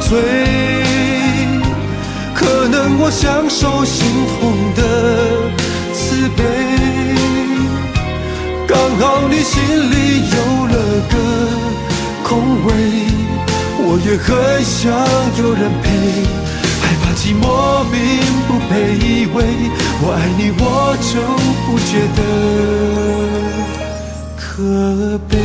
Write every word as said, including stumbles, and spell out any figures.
碎。可能我享受心痛的慈悲，刚好你心里有了个空位，我也很想有人陪，害怕寂寞并不被依偎，我爱你我就不觉得可悲。